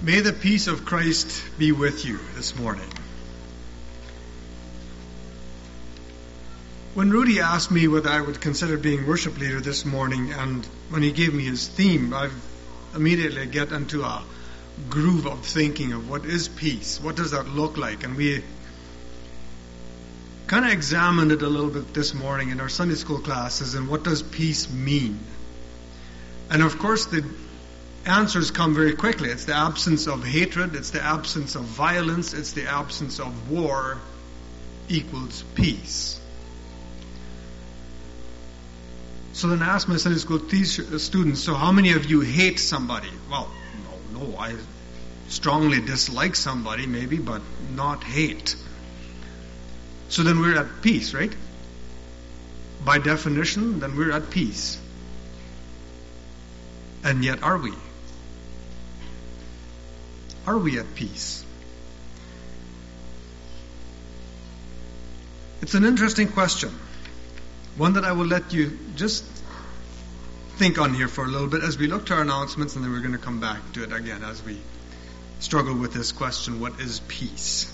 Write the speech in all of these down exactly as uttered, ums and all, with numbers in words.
May the peace of Christ be with you this morning. When Rudy asked me whether I would consider being worship leader this morning, and when he gave me his theme, I immediately get into a groove of thinking of what is peace, what does that look like, and we kind of examined it a little bit this morning in our Sunday school classes, and what does peace mean? And of course the answers come very quickly. It's the absence of hatred, it's the absence of violence, it's the absence of war equals peace. So then I asked my Sunday school teacher, students, so how many of you hate somebody? Well, no, no, I strongly dislike somebody maybe, but not hate. So then we're at peace, right? By definition, then we're at peace. And yet, are we? Are we at peace? It's an interesting question. One that I will let you just think on here for a little bit as we look to our announcements, and then we're going to come back to it again as we struggle with this question, what is peace?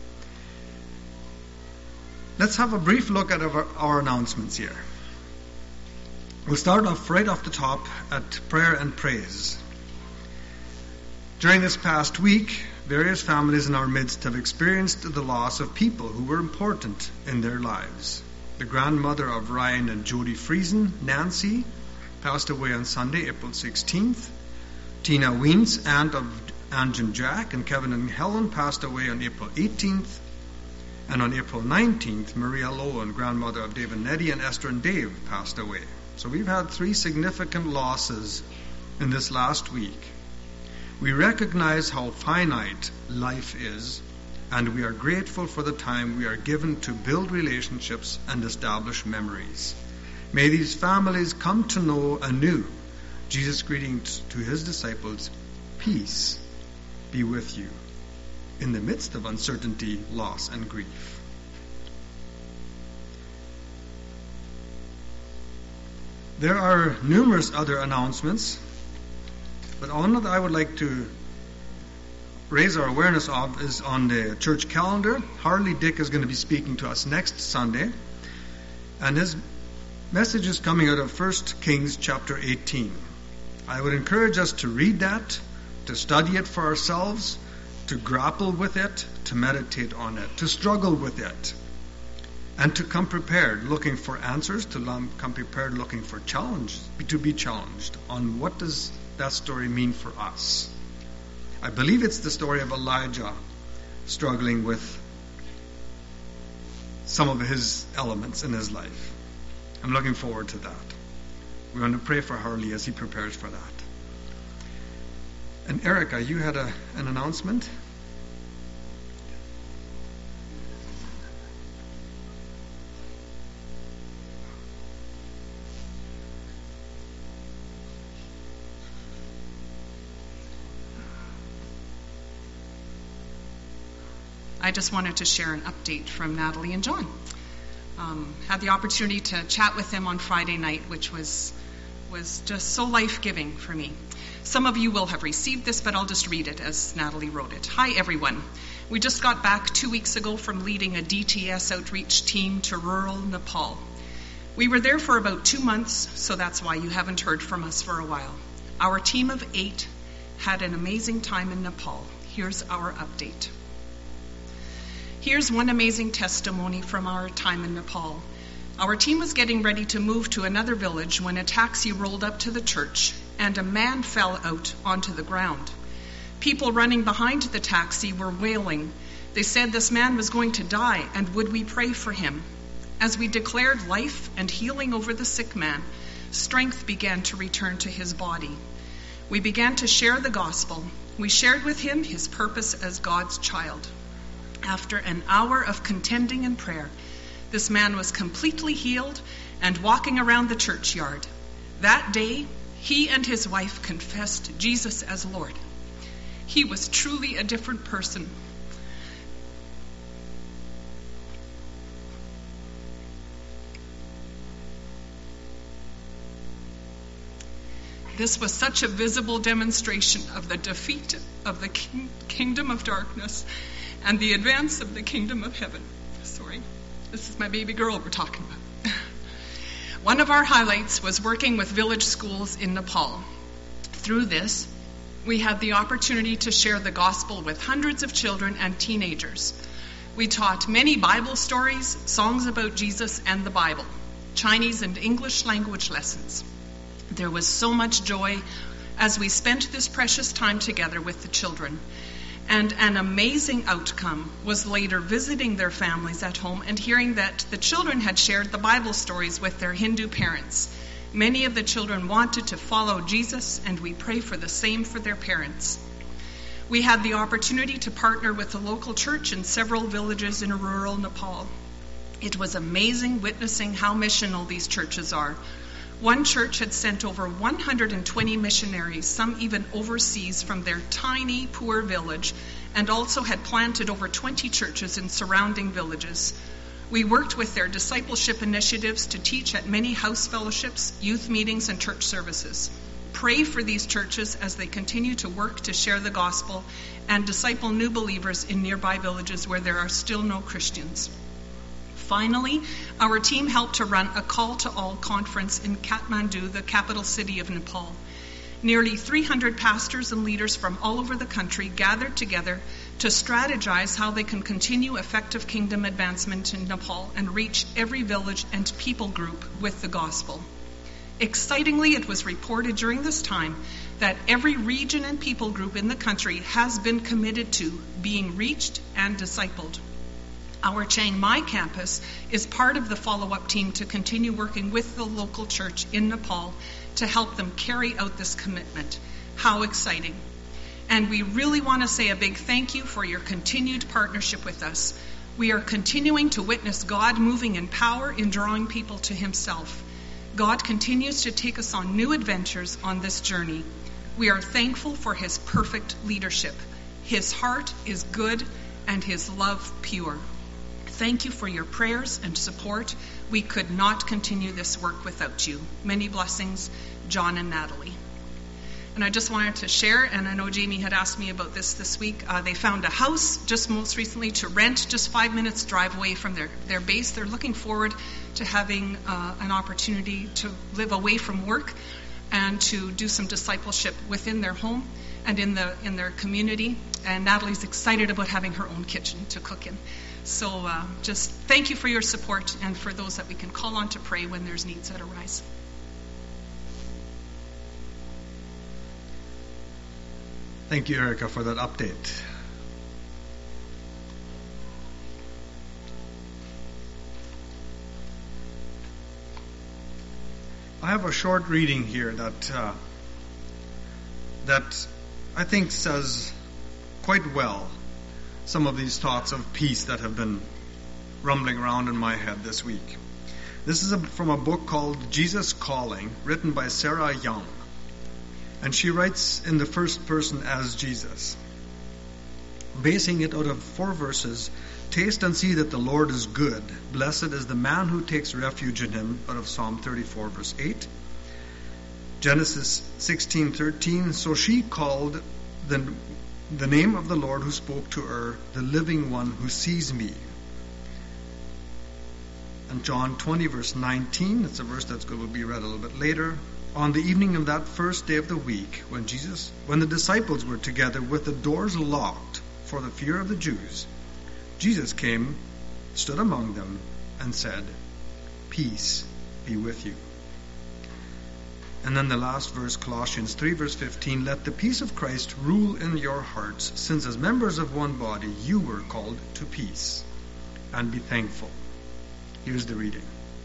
Let's have a brief look at our, our announcements here. We'll start off right off the top at prayer and praise. During this past week, various families in our midst have experienced the loss of people who were important in their lives. The grandmother of Ryan and Jody Friesen, Nancy, passed away on Sunday, April sixteenth. Tina Wiens, aunt of Ange and Jack, and Kevin and Helen passed away on April eighteenth. And on April nineteenth, Maria Lowen, grandmother of Dave and Nettie, and Esther and Dave passed away. So we've had three significant losses in this last week. We recognize how finite life is, and we are grateful for the time we are given to build relationships and establish memories. May these families come to know anew Jesus' greeting to his disciples, peace be with you, in the midst of uncertainty, loss, and grief. There are numerous other announcements, but one that I would like to raise our awareness of is on the church calendar. Harley Dick is going to be speaking to us next Sunday, and his message is coming out of First Kings chapter eighteen. I would encourage us to read that, to study it for ourselves, to grapple with it, to meditate on it, to struggle with it, and to come prepared looking for answers, to come prepared looking for challenge, to be challenged on what does that story mean for us. I believe it's the story of Elijah struggling with some of his elements in his life. I'm looking forward to that. We're going to pray for Harley as he prepares for that. And Erica, you had a, an announcement? I just wanted to share an update from Natalie and John. Um, had the opportunity to chat with them on Friday night, which was was just so life-giving for me. Some of you will have received this, but I'll just read it as Natalie wrote it. Hi, everyone. We just got back two weeks ago from leading a D T S outreach team to rural Nepal. We were there for about two months, so that's why you haven't heard from us for a while. Our team of eight had an amazing time in Nepal. Here's our update. Here's one amazing testimony from our time in Nepal. Our team was getting ready to move to another village when a taxi rolled up to the church and a man fell out onto the ground. People running behind the taxi were wailing. They said this man was going to die and would we pray for him. As we declared life and healing over the sick man, strength began to return to his body. We began to share the gospel. We shared with him his purpose as God's child. After an hour of contending and prayer, this man was completely healed and walking around the churchyard. That day, he and his wife confessed Jesus as Lord. He was truly a different person. This was such a visible demonstration of the defeat of the king- kingdom of darkness and the advance of the kingdom of heaven. Sorry, this is my baby girl we're talking about. One of our highlights was working with village schools in Nepal. Through this, we had the opportunity to share the gospel with hundreds of children and teenagers. We taught many Bible stories, songs about Jesus and the Bible, Chinese and English language lessons. There was so much joy as we spent this precious time together with the children. And an amazing outcome was later visiting their families at home and hearing that the children had shared the Bible stories with their Hindu parents. Many of the children wanted to follow Jesus, and we pray for the same for their parents. We had the opportunity to partner with a local church in several villages in rural Nepal. It was amazing witnessing how missional these churches are. One church had sent over one hundred twenty missionaries, some even overseas from their tiny, poor village, and also had planted over twenty churches in surrounding villages. We worked with their discipleship initiatives to teach at many house fellowships, youth meetings, and church services. Pray for these churches as they continue to work to share the gospel and disciple new believers in nearby villages where there are still no Christians. Finally, our team helped to run a Call to All conference in Kathmandu, the capital city of Nepal. Nearly three hundred pastors and leaders from all over the country gathered together to strategize how they can continue effective kingdom advancement in Nepal and reach every village and people group with the gospel. Excitingly, it was reported during this time that every region and people group in the country has been committed to being reached and discipled. Our Chiang Mai campus is part of the follow-up team to continue working with the local church in Nepal to help them carry out this commitment. How exciting. And we really want to say a big thank you for your continued partnership with us. We are continuing to witness God moving in power in drawing people to himself. God continues to take us on new adventures on this journey. We are thankful for his perfect leadership. His heart is good and his love pure. Thank you for your prayers and support. We could not continue this work without you. Many blessings, John and Natalie. And I just wanted to share, and I know Jamie had asked me about this this week, uh, they found a house just most recently to rent, just five minutes drive away from their, their base. They're looking forward to having uh, an opportunity to live away from work and to do some discipleship within their home and in the in their community. And Natalie's excited about having her own kitchen to cook in. So uh, just thank you for your support and for those that we can call on to pray when there's needs that arise. Thank you, Erica, for that update. I have a short reading here that uh, that I think says quite well some of these thoughts of peace that have been rumbling around in my head this week. This is a, from a book called Jesus Calling, written by Sarah Young. And she writes in the first person as Jesus, basing it out of four verses. Taste and see that the Lord is good. Blessed is the man who takes refuge in him, out of Psalm thirty-four, verse eight. Genesis sixteen thirteen. So she called the, the name of the Lord who spoke to her, the living one who sees me. And John twenty, verse nineteen. It's a verse that's going to be read a little bit later. On the evening of that first day of the week, when Jesus, when the disciples were together with the doors locked for the fear of the Jews, Jesus came, stood among them, and said, "Peace be with you." And then the last verse, Colossians three, verse fifteen, let the peace of Christ rule in your hearts, since as members of one body you were called to peace, and be thankful. Here's the reading.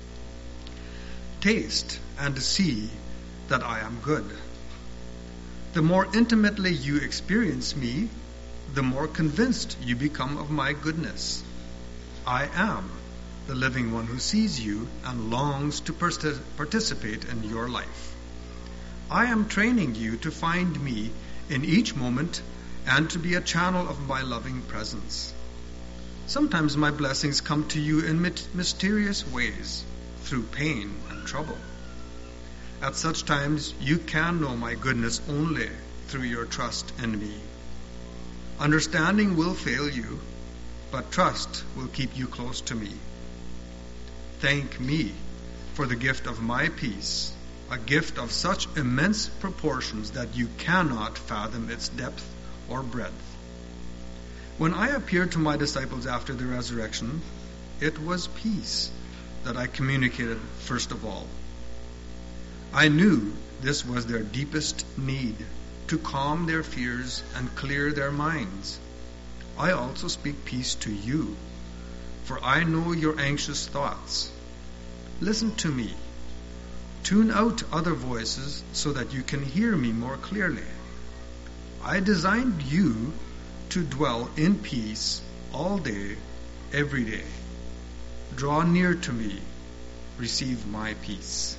Taste and see that I am good. The more intimately you experience me, the more convinced you become of my goodness. I am the living one who sees you and longs to partic- participate in your life. I am training you to find me in each moment and to be a channel of my loving presence. Sometimes my blessings come to you in mysterious ways, through pain and trouble. At such times, you can know my goodness only through your trust in me. Understanding will fail you, but trust will keep you close to me. Thank me for the gift of my peace, a gift of such immense proportions that you cannot fathom its depth or breadth. When I appeared to my disciples after the resurrection, it was peace that I communicated first of all. I knew this was their deepest need, to calm their fears and clear their minds. I also speak peace to you, for I know your anxious thoughts. Listen to me. Tune out other voices so that you can hear me more clearly. I designed you to dwell in peace all day, every day. Draw near to me. Receive my peace.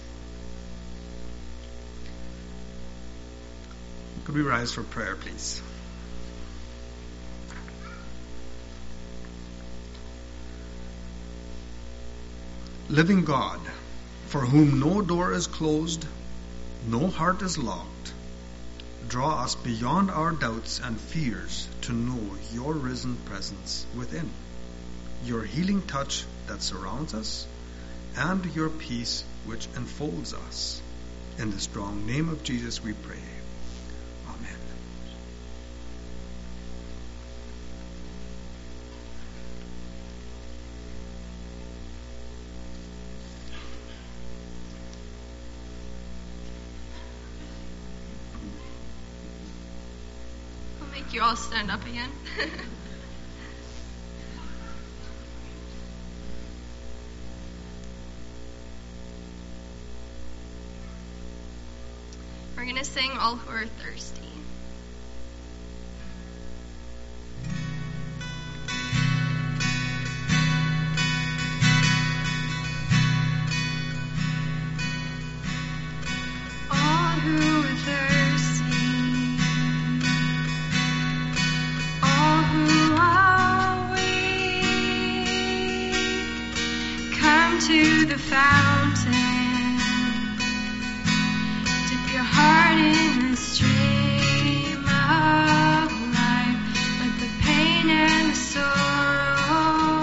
Could we rise for prayer, please? Living God, for whom no door is closed, no heart is locked, draw us beyond our doubts and fears to know your risen presence within, your healing touch that surrounds us, and your peace which enfolds us. In the strong name of Jesus we pray. Amen. I'll make you all stand up again. We're going to sing All Who Are Thirsty. All who are thirsty, all who are weak, come to the fountain. Your heart in the stream of life, let the pain and the sorrow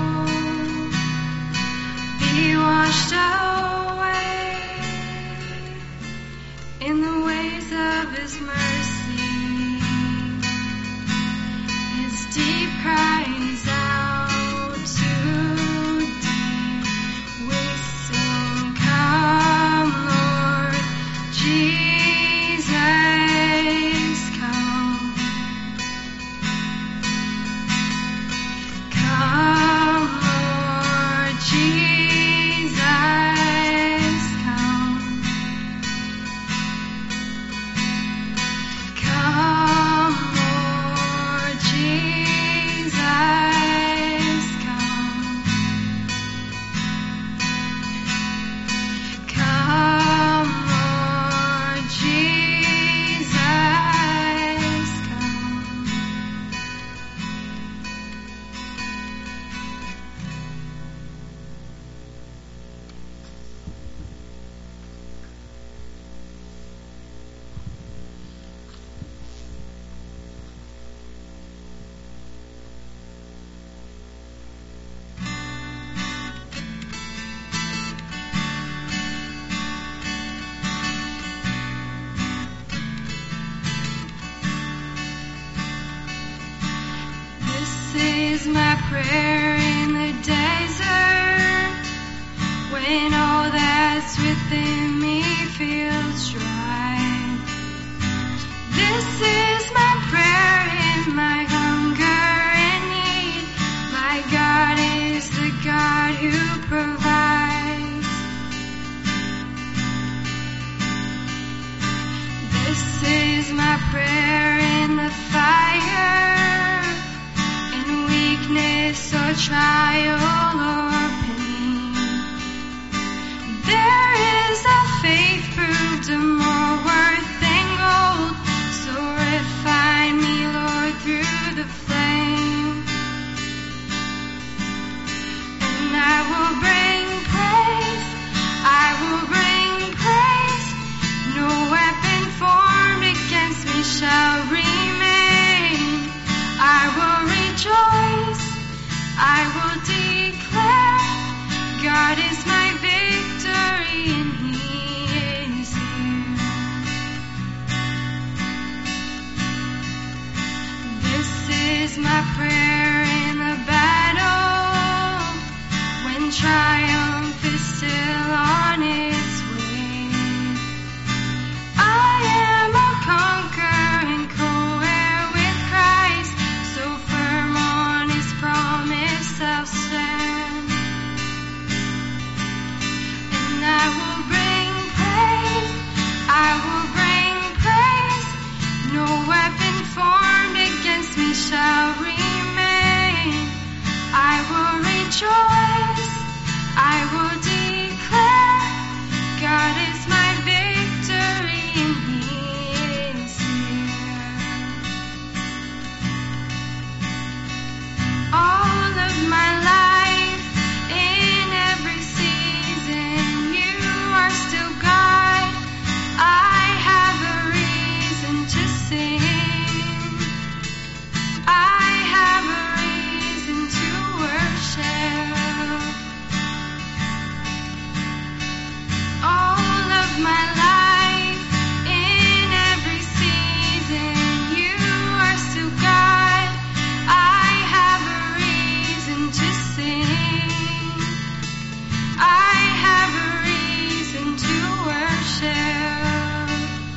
be washed away in the waves of His mercy. His deep cries out today. We sing, come, Lord Jesus, come. Come, Lord Jesus, come. Come, Lord Jesus, come. Come, Lord Jesus, come. This is my prayer in the desert, when all that's within me feels dry. This is my prayer in my hunger and need. My God is the God who provides. This is my prayer in the fire, in weakness or trial or pain. There is a faith proved more worth than gold, so refine me, Lord, through the flame. And I will bring praise, I will bring praise triumph is still on its way. I am a conqueror and co-heir with Christ, so firm on His promise I'll stand. And I will bring praise, I will bring praise. No weapon formed against me shall remain. I will rejoice, I will declare, God is my victory and He is here. All of my life, in every season, You are still God. I have a reason to sing. I have a reason to worship. All of my life, in every season, You are still God. I have a reason to sing. I have a reason to worship.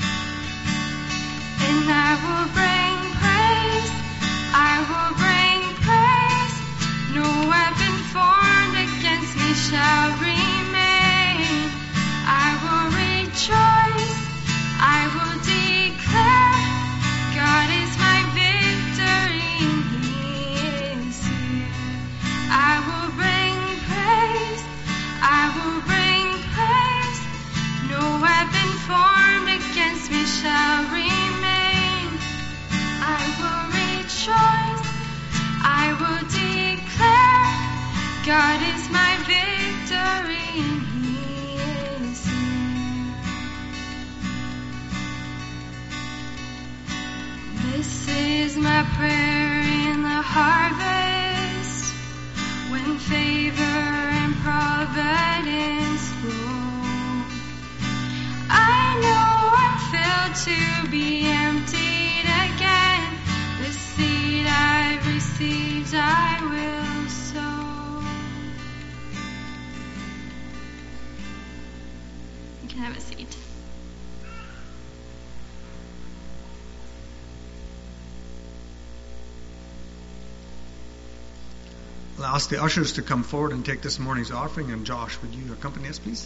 And I will bring praise, I will bring praise. No weapon formed against me shall remain. I will rejoice, I will declare, God is my victory and He is here. I will bring praise, I will bring praise. No weapon formed against me shall remain. I will rejoice, I will declare, God is my victory and He is here. This is my prayer in the harvest, when favor and providence flow. I know I'm filled to be emptied again. The seed I've received I will sow. You can have a seat. I'll ask the ushers to come forward and take this morning's offering. And Josh, would you accompany us, please?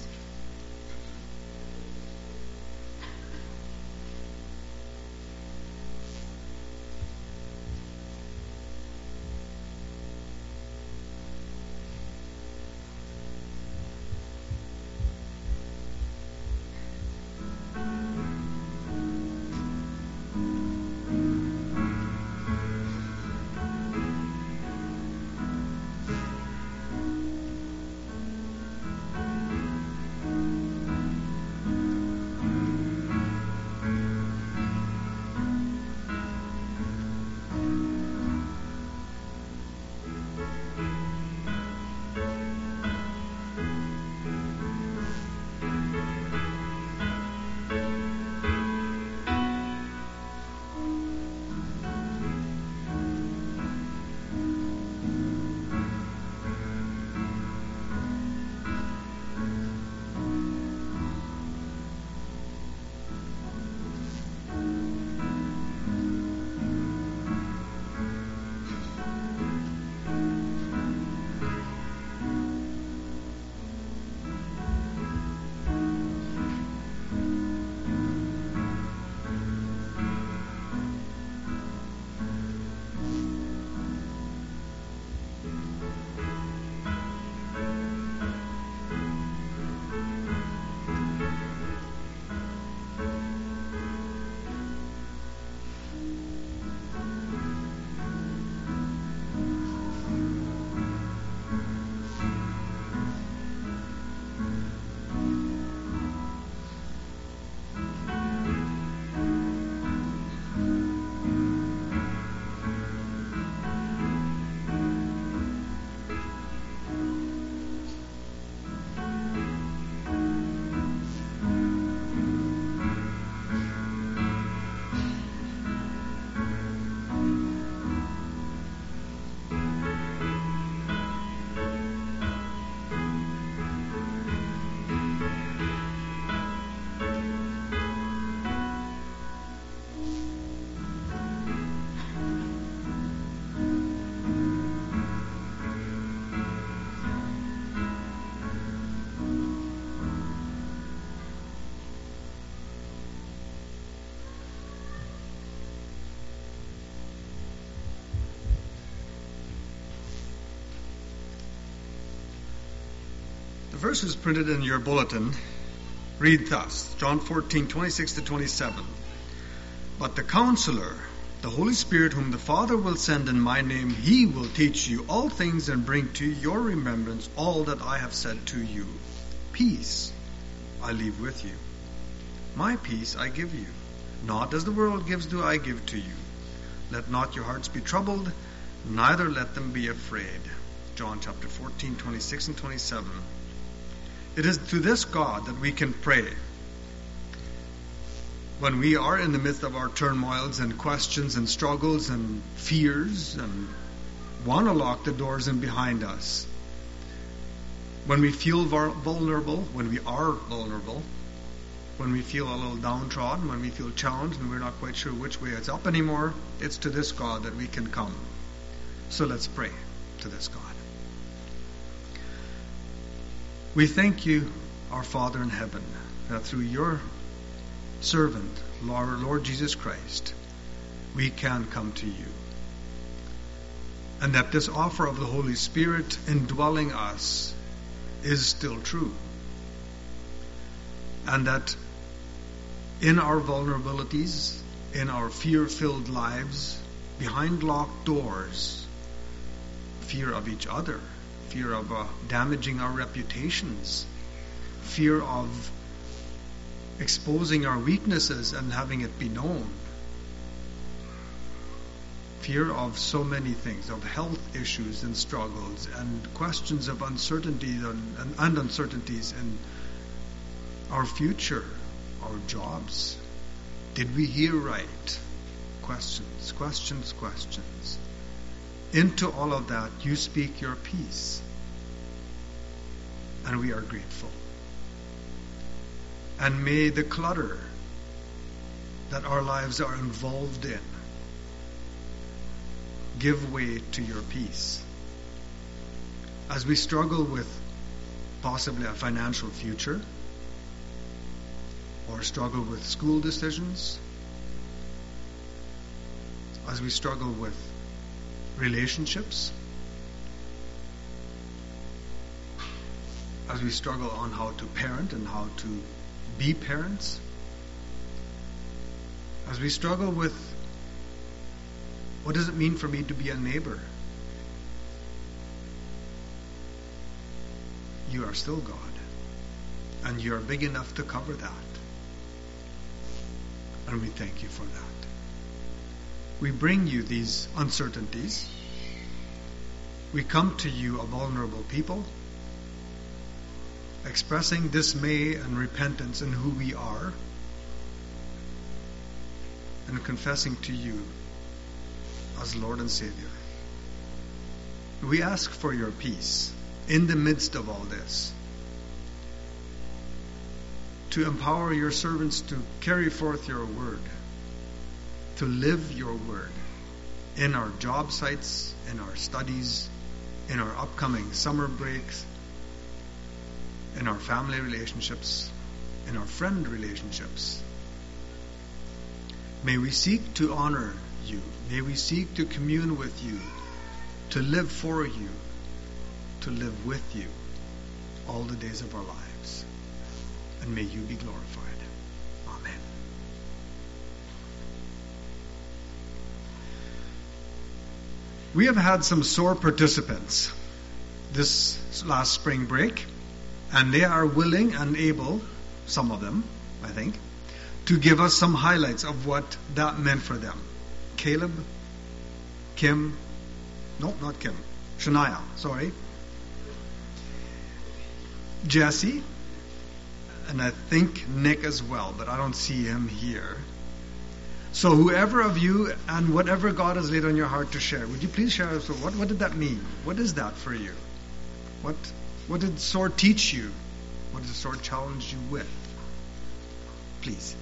The verses printed in your bulletin read thus, John fourteen, twenty-six to twenty-seven. But the Counselor, the Holy Spirit, whom the Father will send in my name, he will teach you all things and bring to your remembrance all that I have said to you. Peace I leave with you. My peace I give you. Not as the world gives do I give to you. Let not your hearts be troubled, neither let them be afraid. John chapter fourteen, twenty-six and twenty-seven. It is to this God that we can pray when we are in the midst of our turmoils and questions and struggles and fears and want to lock the doors in behind us. When we feel vulnerable, when we are vulnerable, when we feel a little downtrodden, when we feel challenged and we're not quite sure which way it's up anymore, it's to this God that we can come. So let's pray to this God. We thank you, our Father in heaven, that through your servant, Lord, Lord Jesus Christ, we can come to you. And that this offer of the Holy Spirit indwelling us is still true. And that in our vulnerabilities, in our fear-filled lives, behind locked doors, fear of each other, fear of uh, damaging our reputations, fear of exposing our weaknesses and having it be known, fear of so many things, of health issues and struggles and questions of uncertainties and, and, and uncertainties in our future, our jobs. Did we hear right? Questions, questions, questions. Into all of that, you speak your peace. And we are grateful. And may the clutter that our lives are involved in give way to your peace. As we struggle with possibly a financial future, or struggle with school decisions, as we struggle with relationships, as we struggle on how to parent and how to be parents, as we struggle with what does it mean for me to be a neighbor, you are still God, and you are big enough to cover that. And we thank you for that. We bring you these uncertainties. We come to you, a vulnerable people, expressing dismay and repentance in who we are, and confessing to you as Lord and Savior. We ask for your peace in the midst of all this, to empower your servants to carry forth your word, to live your word in our job sites, in our studies, in our upcoming summer breaks, in our family relationships, in our friend relationships. May we seek to honor you. May we seek to commune with you, to live for you, to live with you all the days of our lives. And may you be glorified. Amen. We have had some sore participants this last spring break, and they are willing and able, some of them, I think, to give us some highlights of what that meant for them. Caleb, Kim, no, not Kim, Shania, sorry, Jesse, and I think Nick as well, but I don't see him here. So whoever of you and whatever God has laid on your heart to share, would you please share us what, what did that mean? What is that for you? What what did SOAR teach you? What did SOAR challenge you with? Please.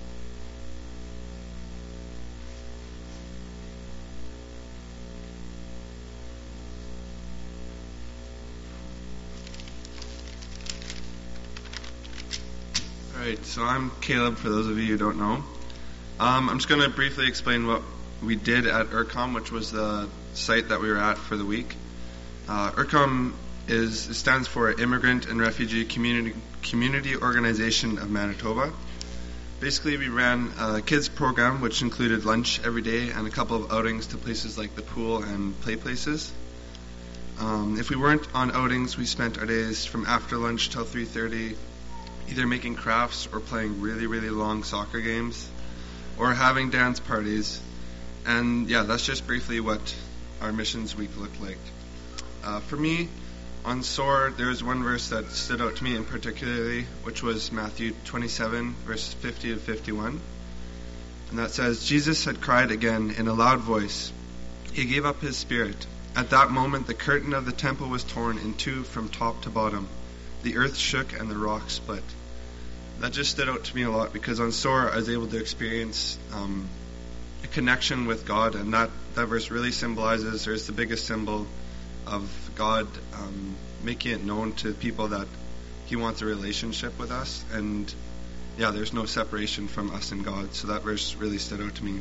Alright, so I'm Caleb, for those of you who don't know. Um, I'm just going to briefly explain what we did at IRCOM, which was the site that we were at for the week. Uh, IRCOM is it stands for Immigrant and Refugee Community Community Organization of Manitoba. Basically, we ran a kids program which included lunch every day and a couple of outings to places like the pool and play places. Um, if we weren't on outings, we spent our days from after lunch till three thirty either making crafts or playing really, really long soccer games or having dance parties. And yeah, that's just briefly what our missions week looked like. Uh, for me, on S O A R, there was one verse that stood out to me in particularly, which was Matthew twenty-seven, verses fifty to fifty-one. And that says, Jesus had cried again in a loud voice. He gave up his spirit. At that moment, the curtain of the temple was torn in two from top to bottom. The earth shook and the rocks split. That just stood out to me a lot because on S O A R, I was able to experience um, a connection with God, and that, that verse really symbolizes, or is the biggest symbol of God um, making it known to people that he wants a relationship with us, and yeah, there's no separation from us and God. So that verse really stood out to me.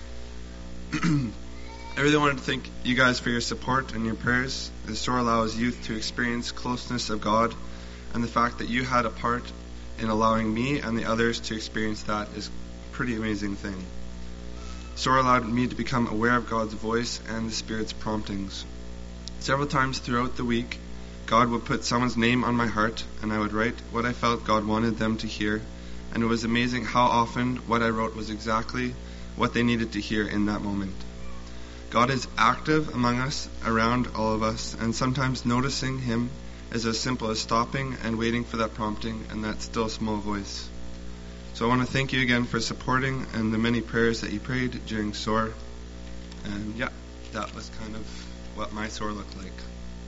I really wanted to thank you guys for your support and your prayers. The S O A R allows youth to experience closeness of God, and the fact that you had a part in allowing me and the others to experience that is a pretty amazing thing. S O A R allowed me to become aware of God's voice and the Spirit's promptings. Several times throughout the week, God would put someone's name on my heart, and I would write what I felt God wanted them to hear, and it was amazing how often what I wrote was exactly what they needed to hear in that moment. God is active among us, around all of us, and sometimes noticing him is as simple as stopping and waiting for that prompting and that still small voice. So I want to thank you again for supporting and the many prayers that you prayed during S O A R. And yeah, that was kind of what my S O A R looked like.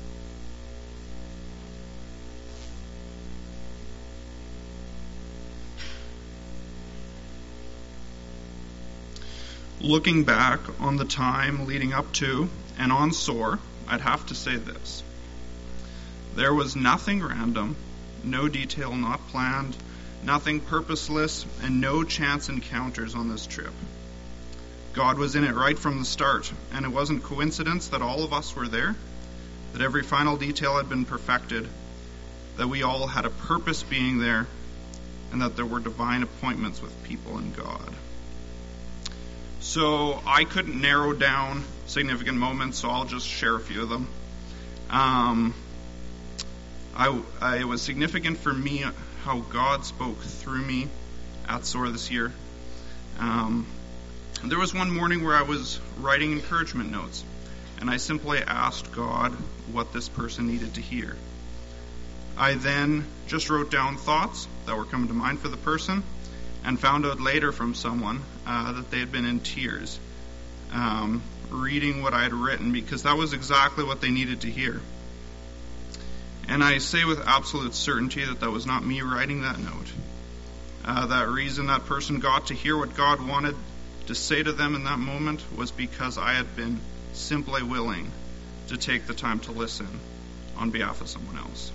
Looking back on the time leading up to and on S O A R, I'd have to say this. There was nothing random, no detail not planned, nothing purposeless, and no chance encounters on this trip. God was in it right from the start, and it wasn't coincidence that all of us were there, that every final detail had been perfected, that we all had a purpose being there, and that there were divine appointments with people and God. So I couldn't narrow down significant moments, so I'll just share a few of them. Um, I, I, it was significant for me how God spoke through me at S O A R this year. Um, there was one morning where I was writing encouragement notes, and I simply asked God what this person needed to hear. I then just wrote down thoughts that were coming to mind for the person, and found out later from someone uh, that they had been in tears um, reading what I had written, because that was exactly what they needed to hear. And I say with absolute certainty that that was not me writing that note. Uh, that reason that person got to hear what God wanted to say to them in that moment was because I had been simply willing to take the time to listen on behalf of someone else.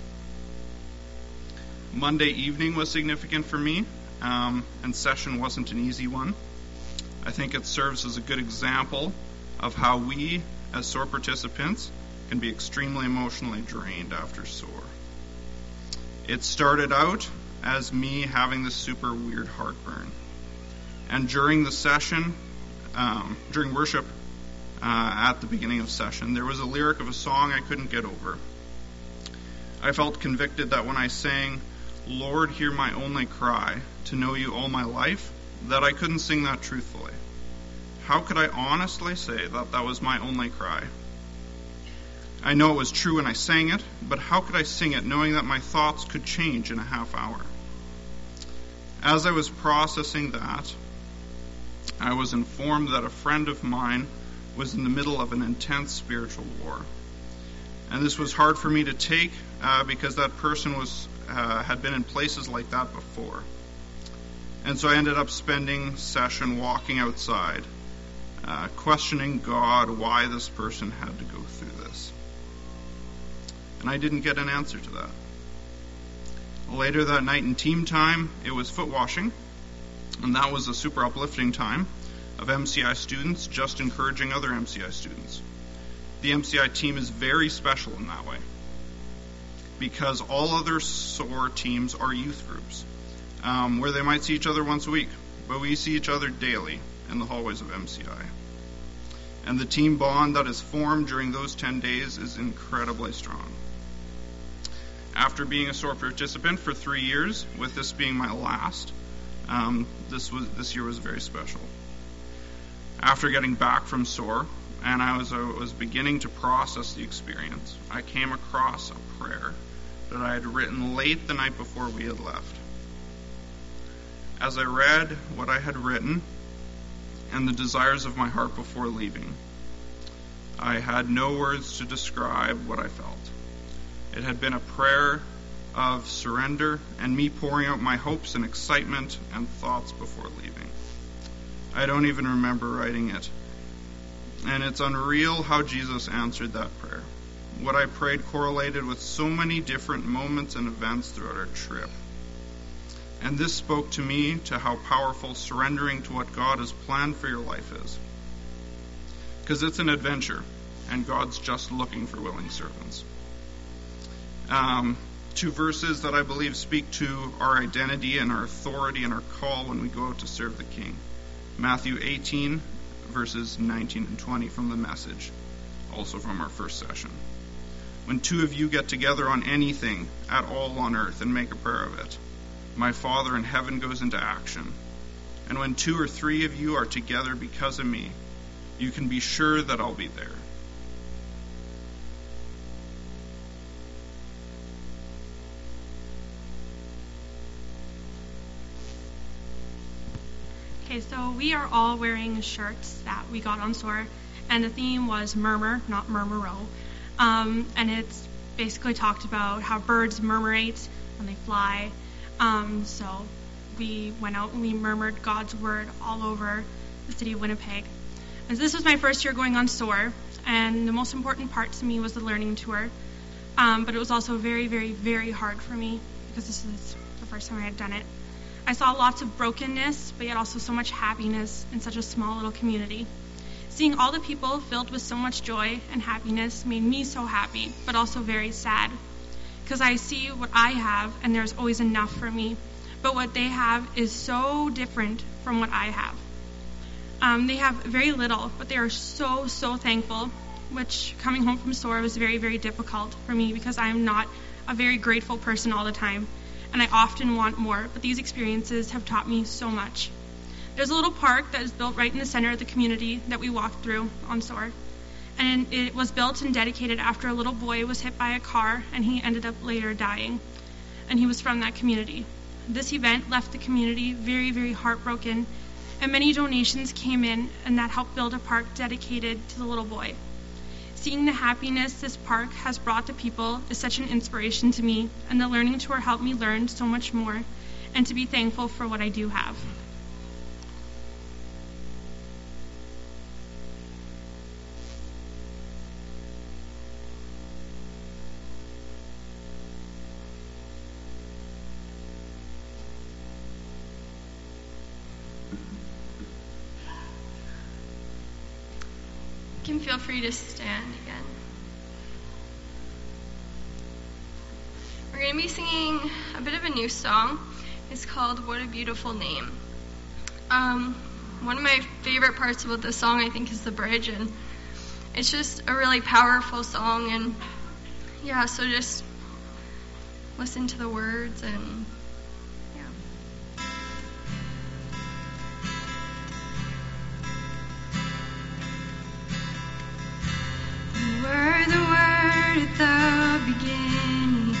Monday evening was significant for me. Um, and session wasn't an easy one. I think it serves as a good example of how we, as S O A R participants, can be extremely emotionally drained after S O A R. It started out as me having this super weird heartburn. And during the session, um, during worship, uh, at the beginning of session, there was a lyric of a song I couldn't get over. I felt convicted that when I sang, "Lord, hear my only cry, to know you all my life," that I couldn't sing that truthfully. How could I honestly say that that was my only cry? I know it was true when I sang it, but how could I sing it knowing that my thoughts could change in a half hour? As I was processing that, I was informed that a friend of mine was in the middle of an intense spiritual war. And this was hard for me to take uh, because that person was uh, had been in places like that before. And so I ended up spending session walking outside, uh, questioning God why this person had to go through this. And I didn't get an answer to that. Later that night in team time, it was foot washing, and that was a super uplifting time of M C I students just encouraging other M C I students. The M C I team is very special in that way. because all other SOAR teams are youth groups, um, where they might see each other once a week, but we see each other daily in the hallways of M C I. And the team bond that is formed during those ten days is incredibly strong. After being a SOAR participant for three years, with this being my last, um, this was this year was very special. After getting back from SOAR, and I was, uh, was beginning to process the experience, I came across a prayer that I had written late the night before we had left. As I read what I had written and the desires of my heart before leaving, I had no words to describe what I felt. It had been a prayer of surrender and me pouring out my hopes and excitement and thoughts before leaving. I don't even remember writing it. And it's unreal how Jesus answered that prayer. What I prayed correlated with so many different moments and events throughout our trip. And this spoke to me to how powerful surrendering to what God has planned for your life is. Because it's an adventure, and God's just looking for willing servants. Um, two verses that I believe speak to our identity and our authority and our call when we go out to serve the King. Matthew eighteen, verses nineteen and twenty from the Message, also from our first session. When two of you get together on anything at all on earth and make a prayer of it, my Father in heaven goes into action. And when two or three of you are together because of me, you can be sure that I'll be there. Okay, so we are all wearing shirts that we got on SOAR, and the theme was murmur, not murmuro. Um, and it's basically talked about how birds murmurate when they fly. Um, so we went out and we murmured God's word all over the city of Winnipeg. And this was my first year going on SOAR, and the most important part to me was the learning tour. Um, but it was also very, very, very hard for me because this is the first time I had done it. I saw lots of brokenness, but yet also so much happiness in such a small little community. Seeing all the people filled with so much joy and happiness made me so happy, but also very sad. Because I see what I have, and there's always enough for me. But what they have is so different from what I have. Um, they have very little, but they are so, so thankful, which coming home from SOAR was very, very difficult for me because I am not a very grateful person all the time. And I often want more, but these experiences have taught me so much. There's a little park that is built right in the center of the community that we walked through on SOAR. And it was built and dedicated after a little boy was hit by a car, and he ended up later dying. And he was from that community. This event left the community very, very heartbroken, and many donations came in, and that helped build a park dedicated to the little boy. Seeing the happiness this park has brought to people is such an inspiration to me, and the learning tour helped me learn so much more and to be thankful for what I do have. You can feel free to stand again. We're going to be singing a bit of a new song. It's called What a Beautiful Name. Um, one of my favorite parts about this song, I think, is the bridge, and it's just a really powerful song, and yeah, so just listen to the words and Were the Word at the beginning,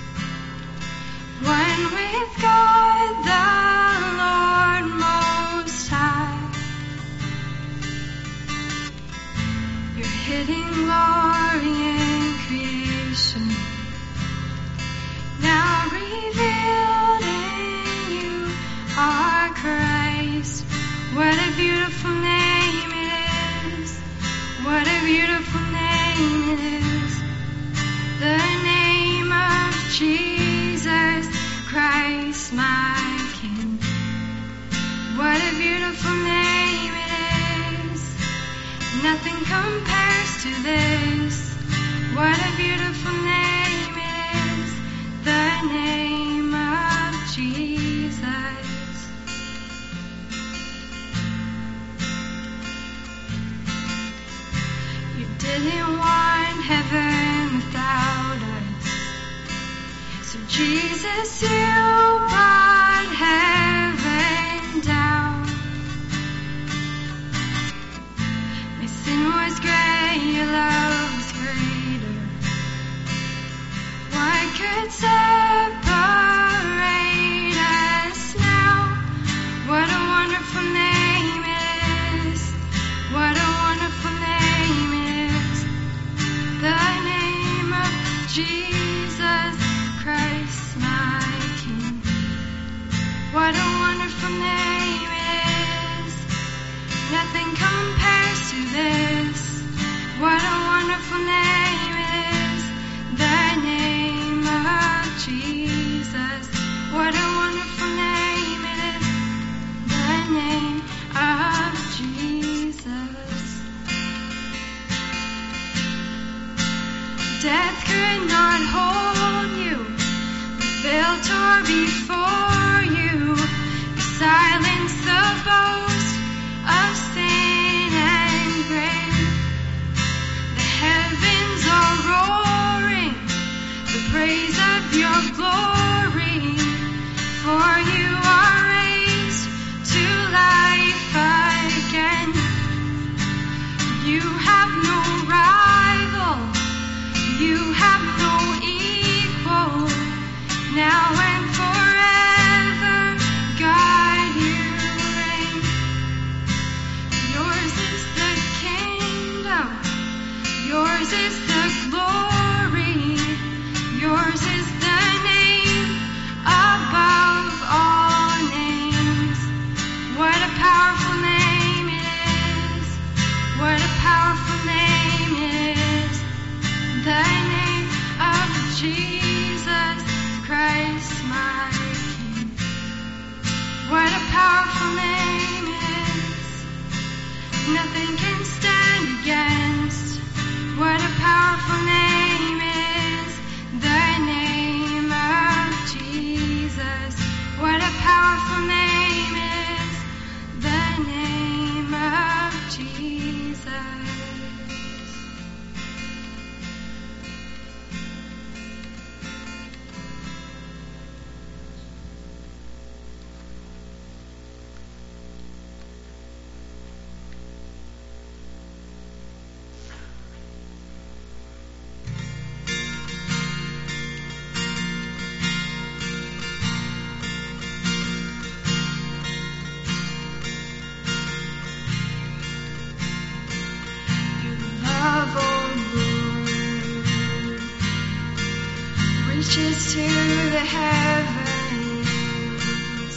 one with God the Lord Most High. Your hidden glory in creation, now revealed in you are Christ. What a beautiful name it is. What a beautiful name it is, the name of Jesus Christ, my King. What a beautiful name it is, nothing compares to this. What a beautiful name it is, name of Jesus. You didn't want heaven without us, so Jesus, you brought heaven down. My sin was great, your love was greater. What could separate us now? What a wonderful name it is. What a wonderful name it is. The name of Jesus Christ, my King. What a wonderful name it is. Nothing compares to this. What a wonderful name it is. The name of Jesus. What a wonderful name it is. The name of Jesus. Death could not hold you. The veil tore before you. You silenced the boast of sin and grave. The heavens are roaring the praise of your glory, for you are raised to life again. You have no rival, you have no equal, now and forever, God, you reign. Yours is the kingdom, yours is the glory, yours is the name above all names. What a powerful name it is. What a powerful name it is. The name of Jesus Christ, my King. What a powerful name it is. Nothing can stand against. What a powerful name it is. The name of Jesus. What a powerful name it is. The name of Jesus. Love, oh Lord, reaches to the heavens.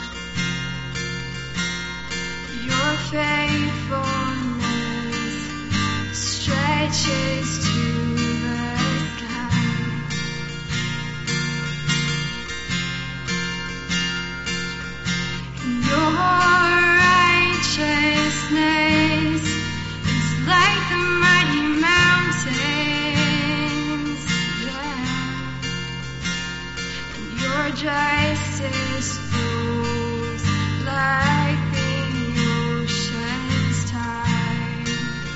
Your faithfulness stretches to the sky. Your righteousness is like the mighty mountains, yeah. And your justice flows like the ocean's tide.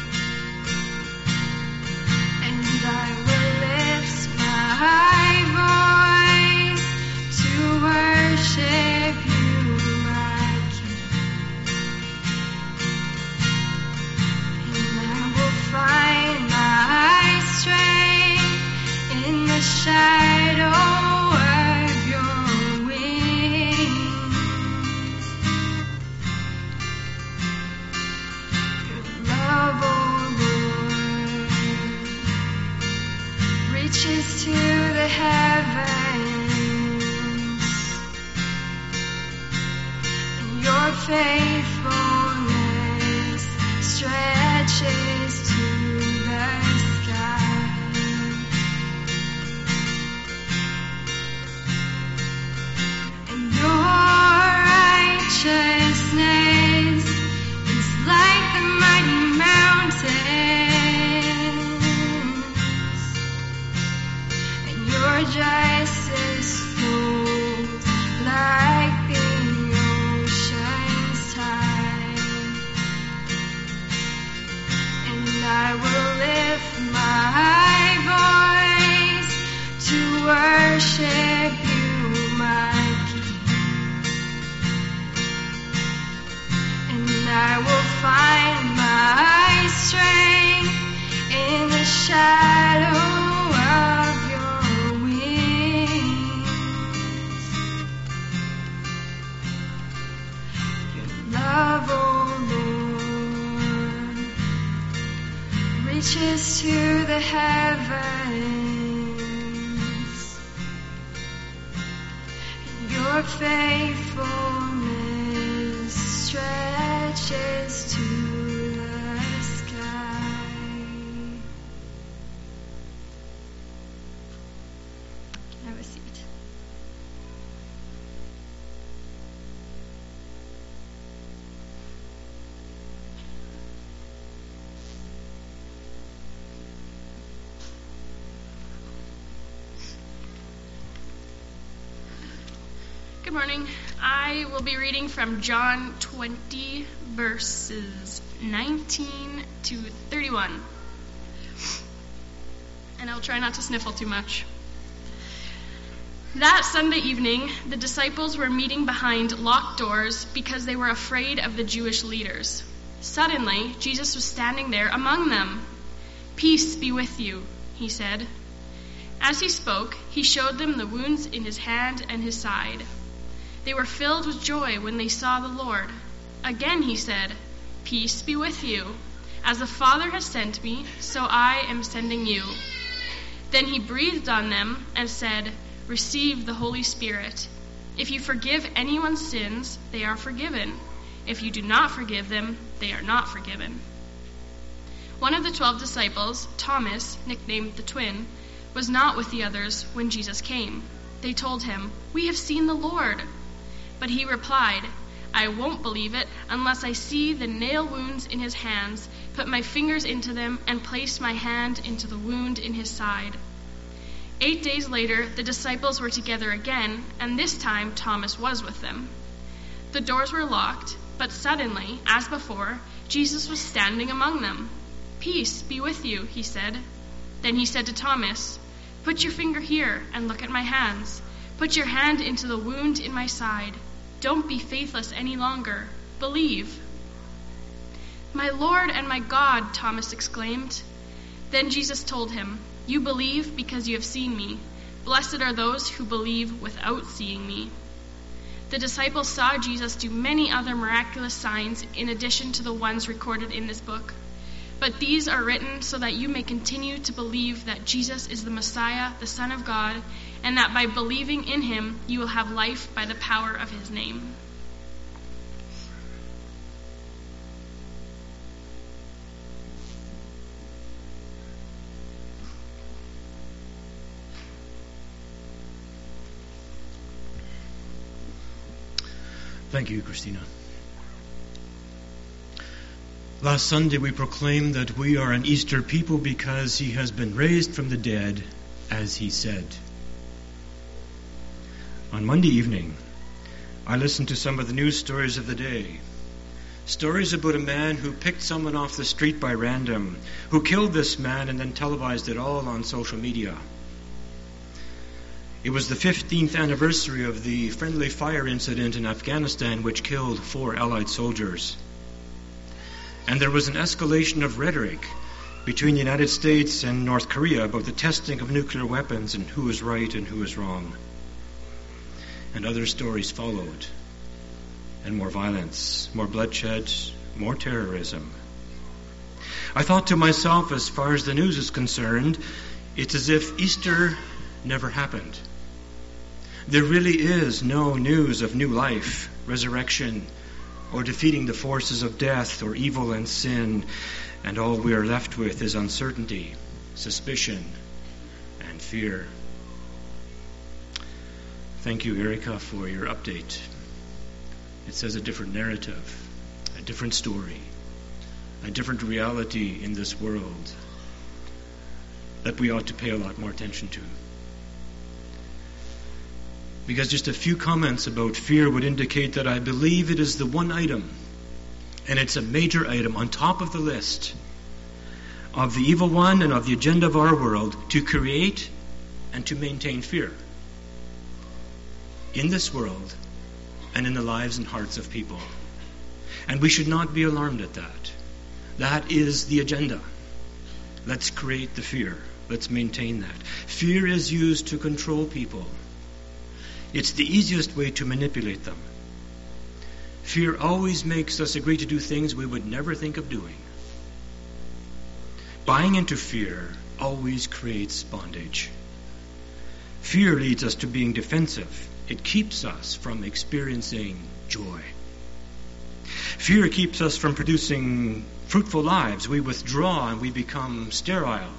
And I will lift my voice to worship you, my King. And I will find my strength in the shadow of your wings. Your love, oh Lord, reaches to the heavens, and your faithfulness stretches to the sky. And your righteousness is like the mighty mountains, and your justice reaches to the heavens. Your faithfulness stretches to the sky. Have a seat. Good morning. I will be reading from John twenty, verses nineteen to thirty-one. And I'll try not to sniffle too much. That Sunday evening, the disciples were meeting behind locked doors because they were afraid of the Jewish leaders. Suddenly, Jesus was standing there among them. "Peace be with you," he said. As he spoke, he showed them the wounds in his hand and his side. They were filled with joy when they saw the Lord. Again he said, "Peace be with you. As the Father has sent me, so I am sending you." Then he breathed on them and said, "Receive the Holy Spirit. If you forgive anyone's sins, they are forgiven. If you do not forgive them, they are not forgiven." One of the twelve disciples, Thomas, nicknamed the Twin, was not with the others when Jesus came. They told him, "We have seen the Lord." But he replied, "I won't believe it unless I see the nail wounds in his hands, put my fingers into them, and place my hand into the wound in his side." Eight days later, the disciples were together again, and this time Thomas was with them. The doors were locked, but suddenly, as before, Jesus was standing among them. "Peace be with you," he said. Then he said to Thomas, "Put your finger here and look at my hands. Put your hand into the wound in my side. Don't be faithless any longer. Believe." "My Lord and my God," Thomas exclaimed. Then Jesus told him, "You believe because you have seen me. Blessed are those who believe without seeing me." The disciples saw Jesus do many other miraculous signs in addition to the ones recorded in this book. But these are written so that you may continue to believe that Jesus is the Messiah, the Son of God, and that by believing in him, you will have life by the power of his name. Thank you, Christina. Last Sunday we proclaimed that we are an Easter people because he has been raised from the dead, as he said. On Monday evening, I listened to some of the news stories of the day. Stories about a man who picked someone off the street by random, who killed this man and then televised it all on social media. It was the fifteenth anniversary of the friendly fire incident in Afghanistan which killed four Allied soldiers. And there was an escalation of rhetoric between the United States and North Korea about the testing of nuclear weapons and who is right and who is wrong. And other stories followed. And more violence, more bloodshed, more terrorism. I thought to myself, as far as the news is concerned, it's as if Easter never happened. There really is no news of new life, resurrection, or defeating the forces of death or evil and sin, and all we are left with is uncertainty, suspicion, and fear. Thank you, Erica, for your update. It says a different narrative, a different story, a different reality in this world that we ought to pay a lot more attention to. Because just a few comments about fear would indicate that I believe it is the one item, and it's a major item on top of the list of the evil one and of the agenda of our world to create and to maintain fear in this world and in the lives and hearts of people. And we should not be alarmed at that. That is the agenda. Let's create the fear. Let's maintain that. Fear is used to control people. It's the easiest way to manipulate them. Fear always makes us agree to do things we would never think of doing. Buying into fear always creates bondage. Fear leads us to being defensive. It keeps us from experiencing joy. Fear keeps us from producing fruitful lives. We withdraw and we become sterile.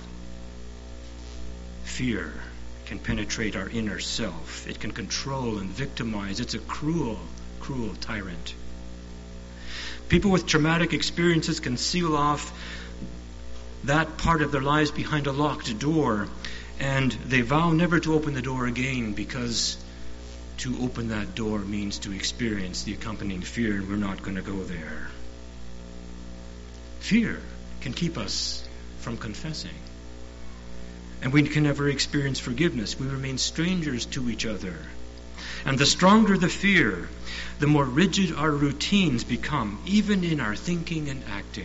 Fear can penetrate our inner self. It can control and victimize. It's a cruel, cruel tyrant. People with traumatic experiences can seal off that part of their lives behind a locked door, and they vow never to open the door again, because to open that door means to experience the accompanying fear, and we're not going to go there. Fear can keep us from confessing, and we can never experience forgiveness. We remain strangers to each other. And the stronger the fear, the more rigid our routines become, even in our thinking and acting.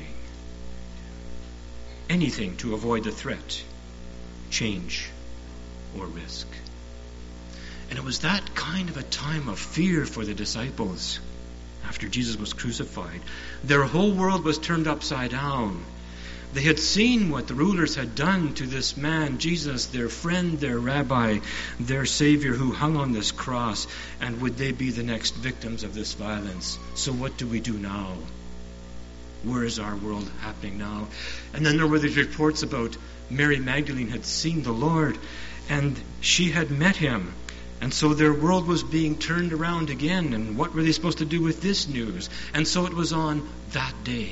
Anything to avoid the threat, change, or risk. And it was that kind of a time of fear for the disciples after Jesus was crucified. Their whole world was turned upside down. They had seen what the rulers had done to this man, Jesus, their friend, their rabbi, their Savior, who hung on this cross. And would they be the next victims of this violence? So what do we do now? Where is our world happening now? And then there were these reports about Mary Magdalene had seen the Lord, and she had met him. And so their world was being turned around again. And what were they supposed to do with this news? And so it was on that day.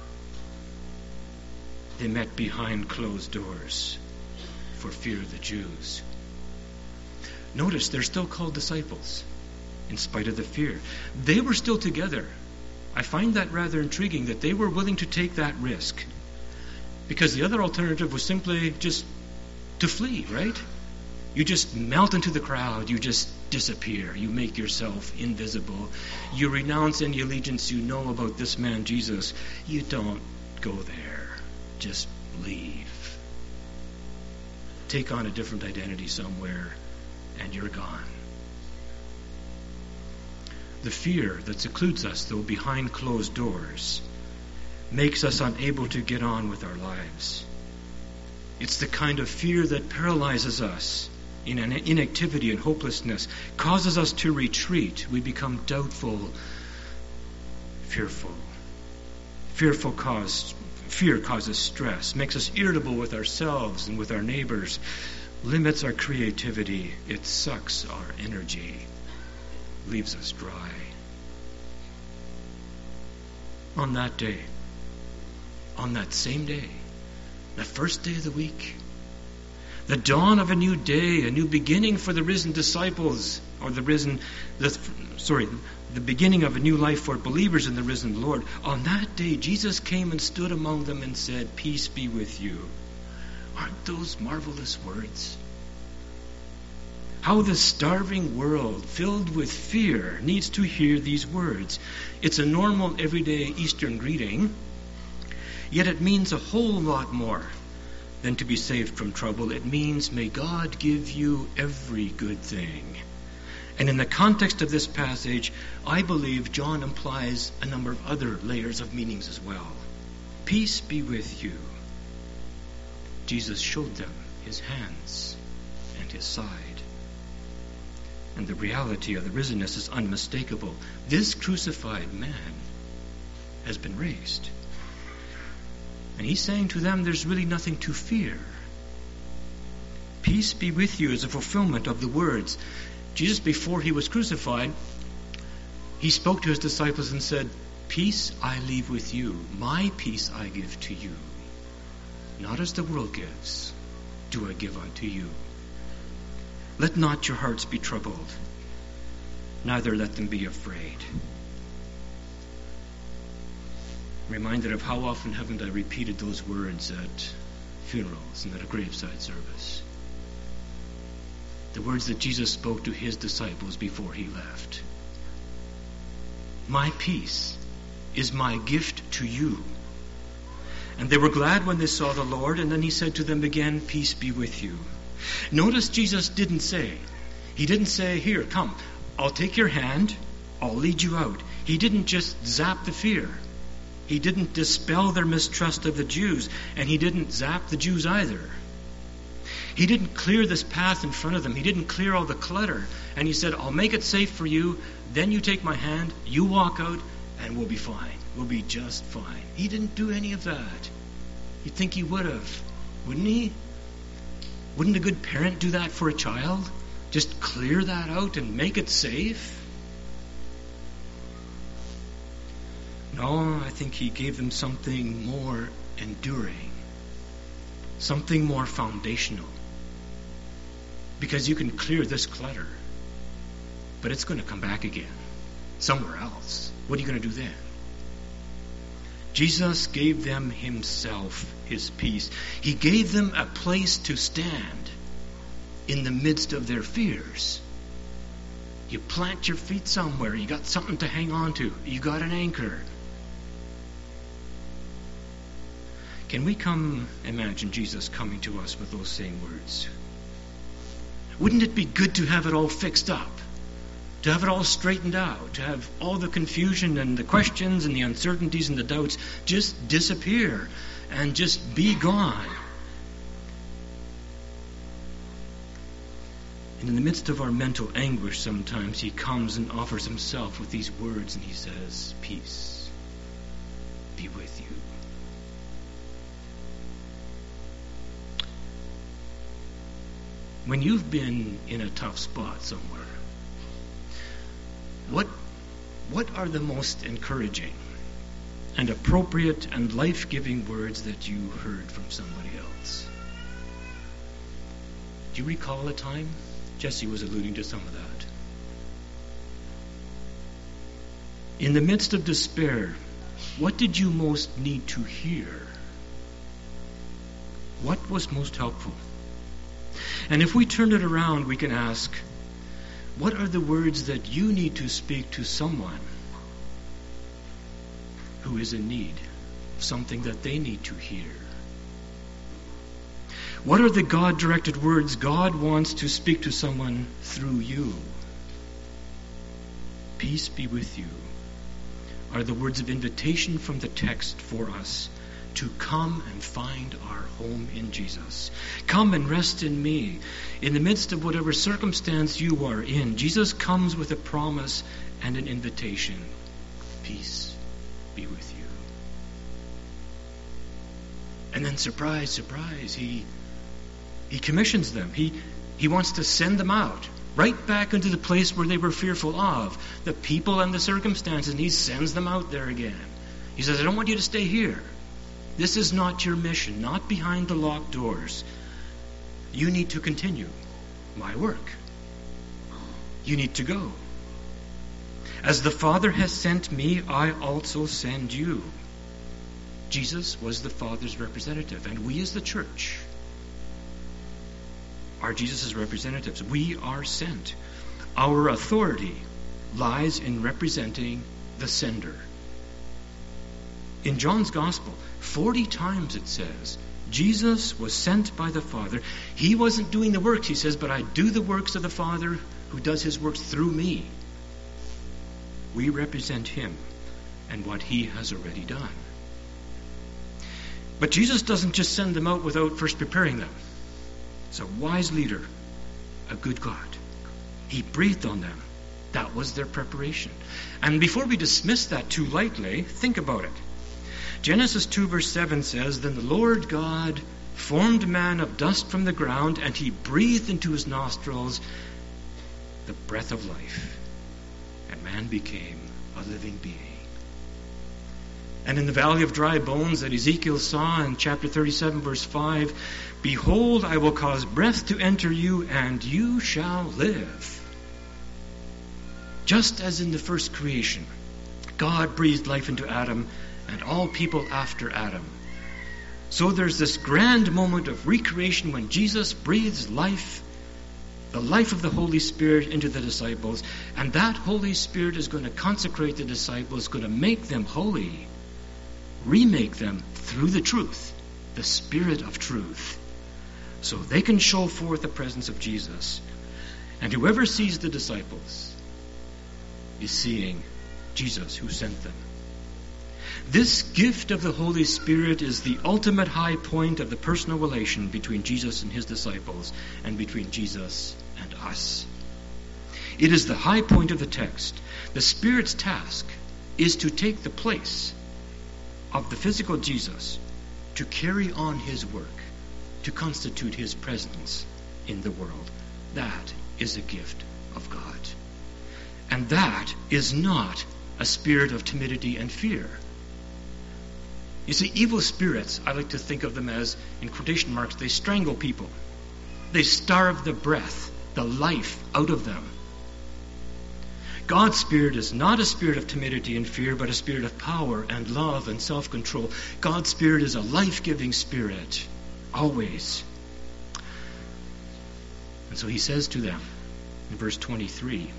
They met behind closed doors for fear of the Jews. Notice they're still called disciples in spite of the fear. They were still together. I find that rather intriguing, that they were willing to take that risk, because the other alternative was simply just to flee, right? You just melt into the crowd. You just disappear. You make yourself invisible. You renounce any allegiance you know about this man Jesus. You don't go there. Just leave. Take on a different identity somewhere, and you're gone. The fear that secludes us, though, behind closed doors, makes us unable to get on with our lives. It's the kind of fear that paralyzes us in an inactivity and hopelessness, causes us to retreat. We become doubtful, fearful. Fearful cause, fear causes stress, makes us irritable with ourselves and with our neighbors, limits our creativity. It sucks our energy, leaves us dry. On that day, on that same day, the first day of the week, the dawn of a new day, a new beginning for the risen disciples, or the risen, the, sorry, the beginning of a new life for believers in the risen Lord. On that day, Jesus came and stood among them and said, "Peace be with you." Aren't those marvelous words? How the starving world, filled with fear, needs to hear these words. It's a normal, everyday Eastern greeting, yet it means a whole lot more than to be saved from trouble. It means, may God give you every good thing. And in the context of this passage, I believe John implies a number of other layers of meanings as well. Peace be with you. Jesus showed them his hands and his side. And the reality of the risenness is unmistakable. This crucified man has been raised. And he's saying to them, there's really nothing to fear. Peace be with you is a fulfillment of the words. Jesus, before he was crucified, he spoke to his disciples and said, "Peace I leave with you. My peace I give to you. Not as the world gives, do I give unto you. Let not your hearts be troubled, neither let them be afraid." I'm reminded of how often haven't I repeated those words at funerals and at a graveside service. The words that Jesus spoke to his disciples before he left. My peace is my gift to you. And they were glad when they saw the Lord, and then he said to them again, "Peace be with you." Notice Jesus didn't say, he didn't say, "Here, come, I'll take your hand, I'll lead you out." He didn't just zap the fear. He didn't dispel their mistrust of the Jews, and he didn't zap the Jews either. He didn't clear this path in front of them. He didn't clear all the clutter. And he said, I'll make it safe for you. Then you take my hand, you walk out, and we'll be fine. We'll be just fine. He didn't do any of that. You'd think he would have, wouldn't he? Wouldn't a good parent do that for a child? Just clear that out and make it safe? No, I think he gave them something more enduring, something more foundational. Because you can clear this clutter, but it's going to come back again, somewhere else. What are you going to do then? Jesus gave them himself, his peace. He gave them a place to stand in the midst of their fears. You plant your feet somewhere. You got something to hang on to. You got an anchor. Can we come imagine Jesus coming to us with those same words? Wouldn't it be good to have it all fixed up? To have it all straightened out? To have all the confusion and the questions and the uncertainties and the doubts just disappear and just be gone? And in the midst of our mental anguish sometimes he comes and offers himself with these words and he says, peace be with you. When you've been in a tough spot somewhere, what what are the most encouraging and appropriate and life-giving words that you heard from somebody else? Do you recall a time? Jesse was alluding to some of that. In the midst of despair, what did you most need to hear? What was most helpful? And if we turn it around, we can ask, what are the words that you need to speak to someone who is in need of something that they need to hear? What are the God-directed words God wants to speak to someone through you? Peace be with you are the words of invitation from the text for us to come and find our home in Jesus. Come and rest in me. In the midst of whatever circumstance you are in, Jesus comes with a promise and an invitation. Peace be with you. And then surprise, surprise, he he commissions them. He he wants to send them out right back into the place where they were fearful of, the people and the circumstances, and he sends them out there again. He says, I don't want you to stay here. This is not your mission, not behind the locked doors. You need to continue my work. You need to go. As the Father has sent me, I also send you. Jesus was the Father's representative, and we as the church are Jesus' representatives. We are sent. Our authority lies in representing the sender. In John's Gospel, forty times it says, Jesus was sent by the Father. He wasn't doing the works, he says, but I do the works of the Father who does his works through me. We represent him and what he has already done. But Jesus doesn't just send them out without first preparing them. He's a wise leader, a good God. He breathed on them. That was their preparation. And before we dismiss that too lightly, think about it. Genesis two verse seven says, Then the Lord God formed man of dust from the ground, and he breathed into his nostrils the breath of life, and man became a living being. And in the valley of dry bones that Ezekiel saw in chapter thirty-seven verse five, Behold, I will cause breath to enter you, and you shall live. Just as in the first creation, God breathed life into Adam and all people after Adam. So there's this grand moment of recreation when Jesus breathes life, the life of the Holy Spirit, into the disciples, and that Holy Spirit is going to consecrate the disciples, going to make them holy, remake them through the truth, the Spirit of truth, so they can show forth the presence of Jesus. And whoever sees the disciples is seeing Jesus who sent them. This gift of the Holy Spirit is the ultimate high point of the personal relation between Jesus and his disciples and between Jesus and us. It is the high point of the text. The Spirit's task is to take the place of the physical Jesus, to carry on his work, to constitute his presence in the world. That is a gift of God. And that is not a spirit of timidity and fear. You see, evil spirits, I like to think of them as, in quotation marks, they strangle people. They starve the breath, the life out of them. God's Spirit is not a spirit of timidity and fear, but a spirit of power and love and self-control. God's Spirit is a life-giving spirit, always. And so he says to them in verse twenty-three,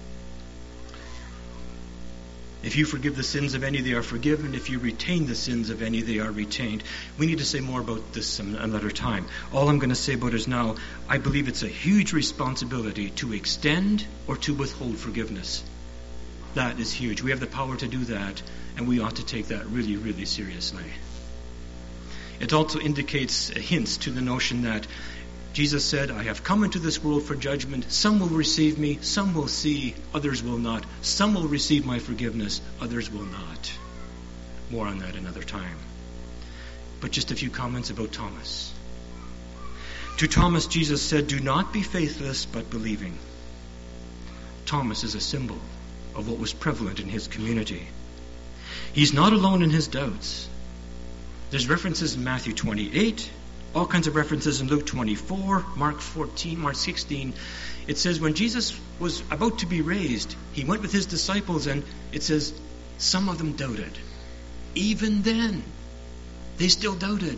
if you forgive the sins of any, they are forgiven. If you retain the sins of any, they are retained. We need to say more about this another time. All I'm going to say about it is now, I believe it's a huge responsibility to extend or to withhold forgiveness. That is huge. We have the power to do that, and we ought to take that really, really seriously. It also indicates hints to the notion that Jesus said, I have come into this world for judgment. Some will receive me, some will see, others will not. Some will receive my forgiveness, others will not. More on that another time. But just a few comments about Thomas. To Thomas, Jesus said, do not be faithless, but believing. Thomas is a symbol of what was prevalent in his community. He's not alone in his doubts. There's references in Matthew twenty-eight, all kinds of references in Luke twenty-four, Mark fourteen, Mark sixteen. It says when Jesus was about to be raised, he went with his disciples, and it says some of them doubted. Even then, they still doubted.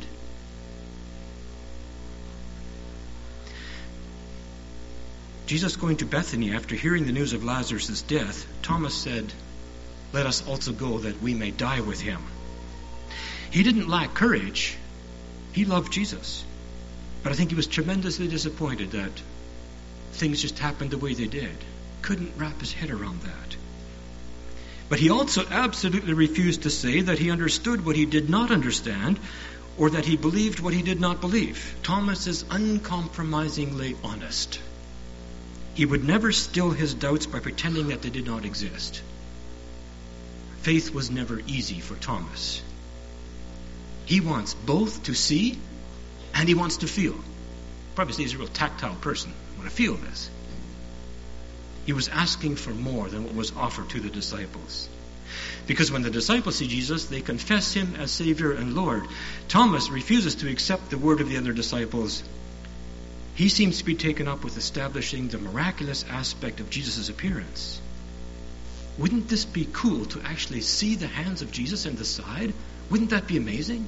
Jesus going to Bethany after hearing the news of Lazarus' death, Thomas said, let us also go that we may die with him. He didn't lack courage. He loved Jesus. But I think he was tremendously disappointed that things just happened the way they did. Couldn't wrap his head around that. But he also absolutely refused to say that he understood what he did not understand or that he believed what he did not believe. Thomas is uncompromisingly honest. He would never still his doubts by pretending that they did not exist. Faith was never easy for Thomas. He wants both to see and he wants to feel. Probably he's a real tactile person. I want to feel this. He was asking for more than what was offered to the disciples. Because when the disciples see Jesus, they confess him as Savior and Lord. Thomas refuses to accept the word of the other disciples. He seems to be taken up with establishing the miraculous aspect of Jesus' appearance. Wouldn't this be cool to actually see the hands of Jesus in the side? Wouldn't that be amazing?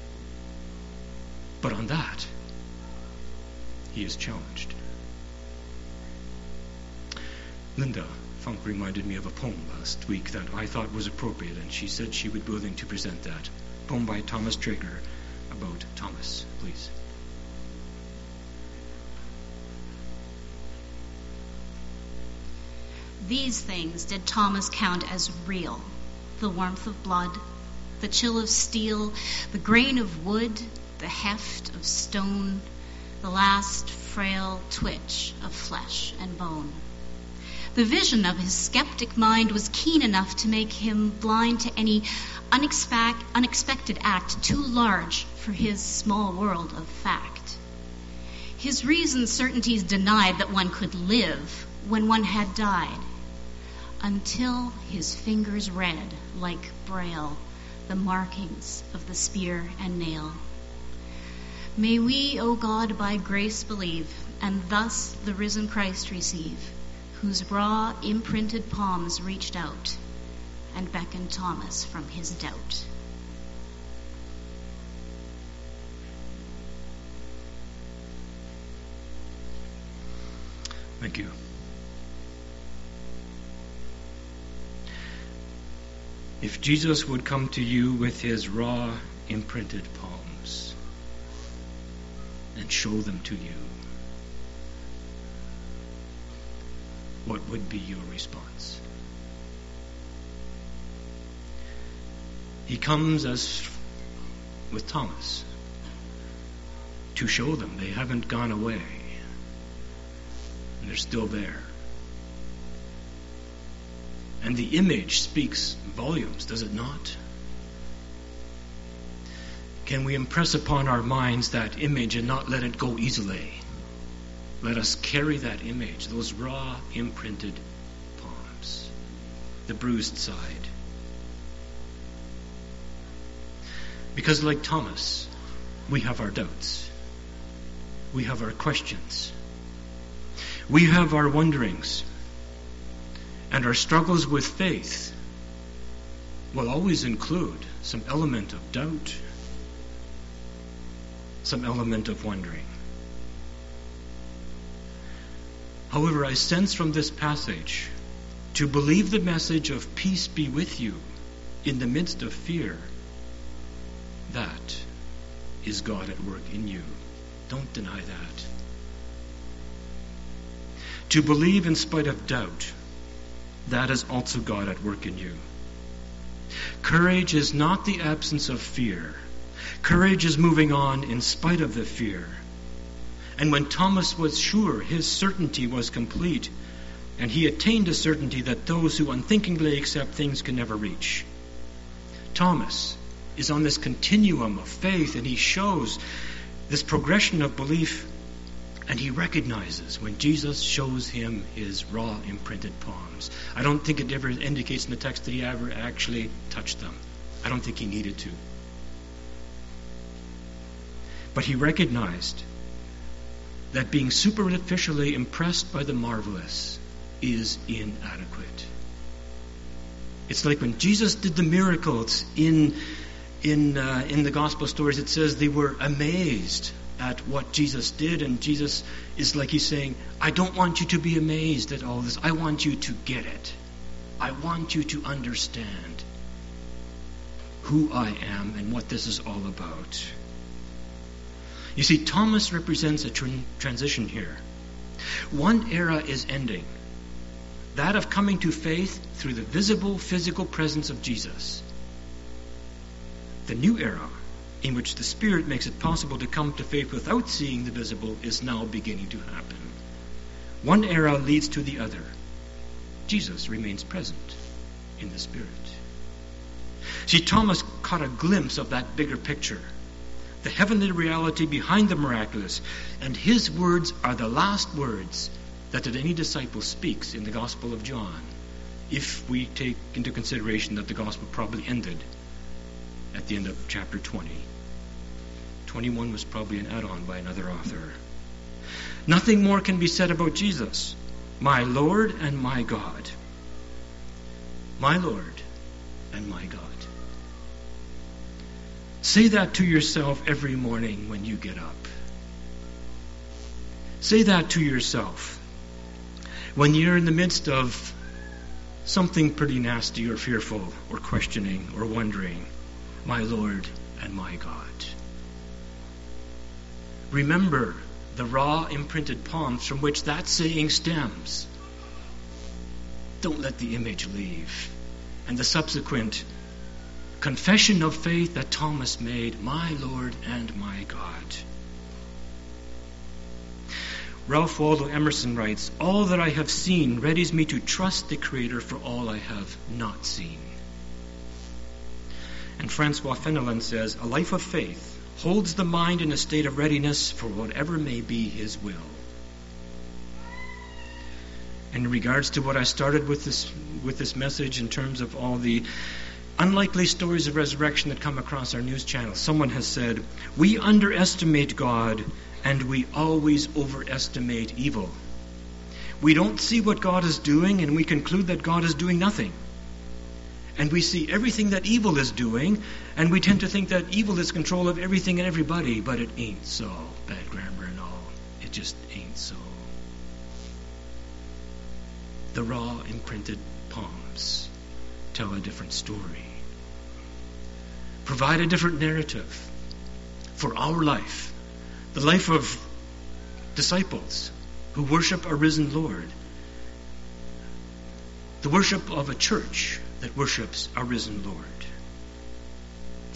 But on that, he is challenged. Linda Funk reminded me of a poem last week that I thought was appropriate, and she said she would be willing to present that. A poem by Thomas Traeger about Thomas, please. These things did Thomas count as real: the warmth of blood, the chill of steel, the grain of wood, the heft of stone, the last frail twitch of flesh and bone. The vision of his skeptic mind was keen enough to make him blind to any unexpect- unexpected act too large for his small world of fact. His reasoned certainties denied that one could live when one had died, until his fingers read, like Braille, the markings of the spear and nail. May we, O God, by grace believe, and thus the risen Christ receive, whose raw, imprinted palms reached out and beckoned Thomas from his doubt. Thank you. If Jesus would come to you with his raw, imprinted palms and show them to you, what would be your response? He comes as with Thomas to show them they haven't gone away and they're still there. And the image speaks volumes, does it not? Can we impress upon our minds that image and not let it go easily? Let us carry that image, those raw, imprinted palms, the bruised side. Because like Thomas, we have our doubts. We have our questions. We have our wonderings. And our struggles with faith will always include some element of doubt, some element of wondering. However, I sense from this passage to believe the message of peace be with you in the midst of fear, that is God at work in you. Don't deny that. To believe in spite of doubt, that is also God at work in you. Courage is not the absence of fear. Courage is moving on in spite of the fear. And when Thomas was sure, his certainty was complete, and he attained a certainty that those who unthinkingly accept things can never reach. Thomas is on this continuum of faith, and he shows this progression of belief, and he recognizes when Jesus shows him his raw imprinted palms. I don't think it ever indicates in the text that he ever actually touched them. I don't think he needed to. But he recognized that being superficially impressed by the marvelous is inadequate. It's like when Jesus did the miracles in in uh, in the gospel stories, it says they were amazed at what Jesus did, and Jesus is like he's saying, I don't want you to be amazed at all this. I want you to get it. I want you to understand who I am and what this is all about. You see, Thomas represents a tr- transition here. One era is ending, that of coming to faith through the visible, physical presence of Jesus. The new era, in which the Spirit makes it possible to come to faith without seeing the visible, is now beginning to happen. One era leads to the other. Jesus remains present in the Spirit. See, Thomas caught a glimpse of that bigger picture, the heavenly reality behind the miraculous, and his words are the last words that any disciple speaks in the Gospel of John, if we take into consideration that the Gospel probably ended at the end of chapter twenty. twenty-one was probably an add-on by another author. Nothing more can be said about Jesus, my Lord and my God. My Lord and my God. Say that to yourself every morning when you get up. Say that to yourself when you're in the midst of something pretty nasty or fearful or questioning or wondering. My Lord and my God. Remember the raw imprinted palms from which that saying stems. Don't let the image leave. And the subsequent confession of faith that Thomas made, my Lord and my God. Ralph Waldo Emerson writes, all that I have seen readies me to trust the Creator for all I have not seen. And Francois Fenelon says, a life of faith holds the mind in a state of readiness for whatever may be his will. In regards to what I started with this with this message in terms of all the unlikely stories of resurrection that come across our news channels, someone has said, we underestimate God and we always overestimate evil. We don't see what God is doing and we conclude that God is doing nothing. And we see everything that evil is doing, and we tend to think that evil is control of everything and everybody, but it ain't so. Bad grammar and all. It just ain't so. The raw imprinted palms tell a different story. Provide a different narrative for our life. The life of disciples who worship a risen Lord. The worship of a church that worships our risen Lord.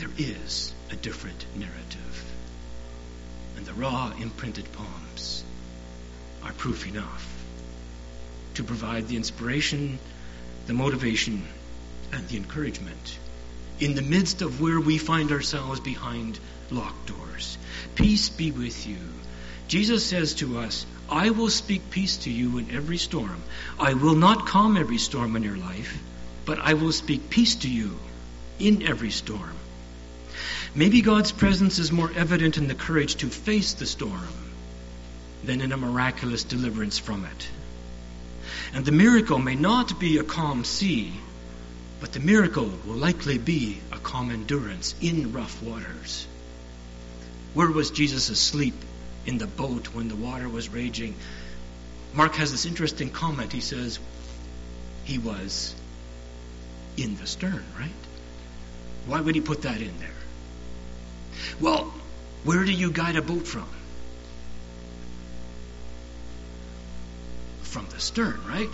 there is a different narrative. And the raw imprinted poems are proof enough to provide the inspiration, the motivation, and the encouragement in the midst of where we find ourselves behind locked doors. Peace be with you. Jesus says to us, I will speak peace to you in every storm. I will not calm every storm in your life, but I will speak peace to you in every storm. Maybe God's presence is more evident in the courage to face the storm than in a miraculous deliverance from it. And the miracle may not be a calm sea, but the miracle will likely be a calm endurance in rough waters. Where was Jesus asleep? In the boat when the water was raging. Mark has this interesting comment. He says he was in the stern, right? Why would he put that in there? Well, where do you guide a boat from? From the stern, right?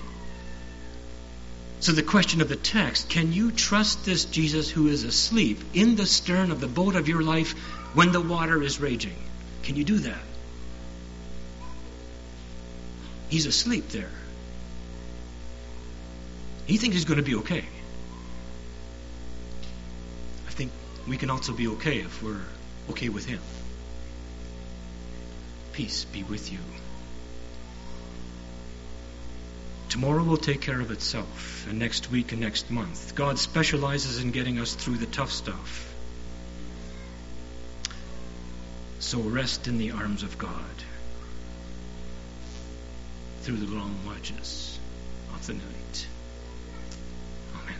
So the question of the text, can you trust this Jesus who is asleep in the stern of the boat of your life when the water is raging? Can you do that? He's asleep there. He thinks he's going to be okay. I think we can also be okay if we're okay with him. Peace be with you. Tomorrow will take care of itself, and next week and next month. God specializes in getting us through the tough stuff. So rest in the arms of God through the long watches of the night. Amen.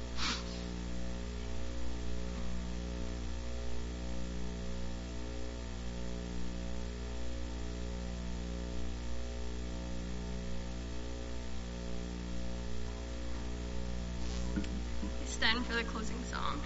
Stand for the closing song.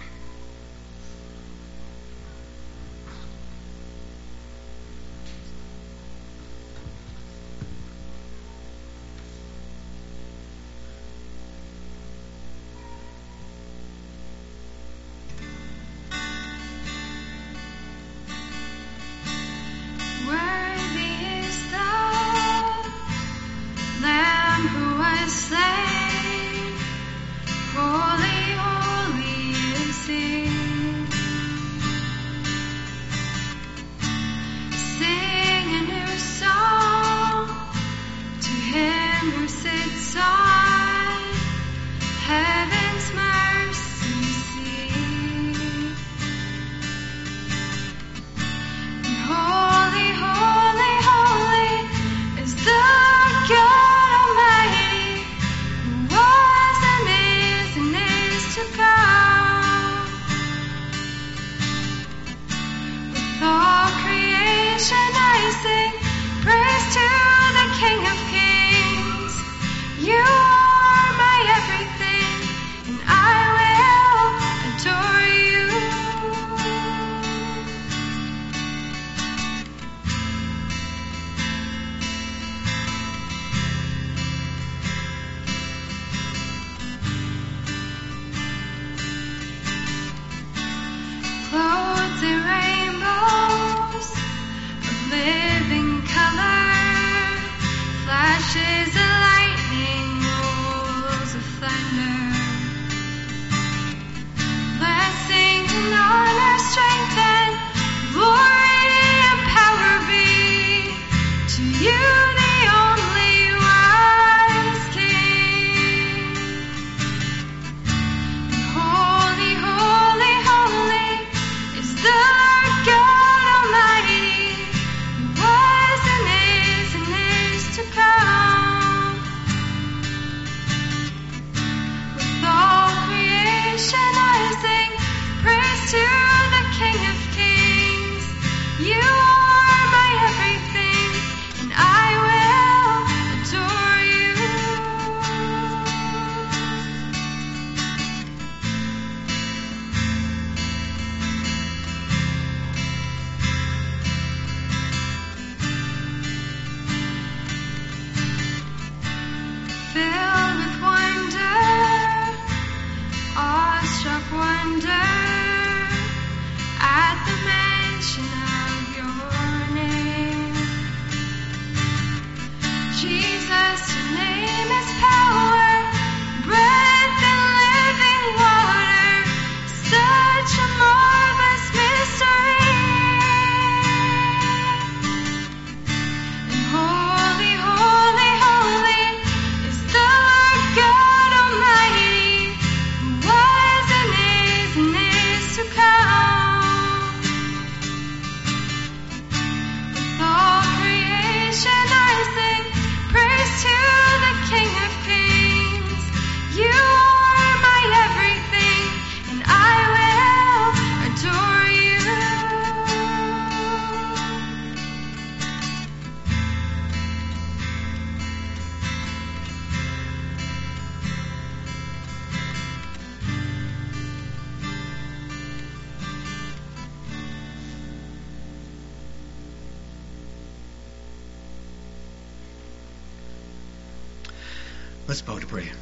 Let's bow to pray.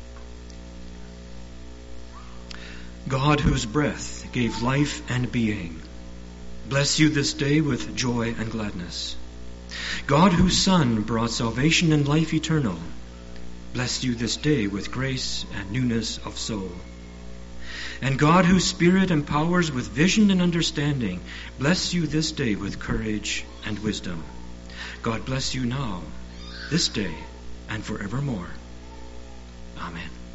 God, whose breath gave life and being, bless you this day with joy and gladness. God, whose Son brought salvation and life eternal, bless you this day with grace and newness of soul. And God, whose Spirit empowers with vision and understanding, bless you this day with courage and wisdom. God bless you now, this day, and forevermore. Amen.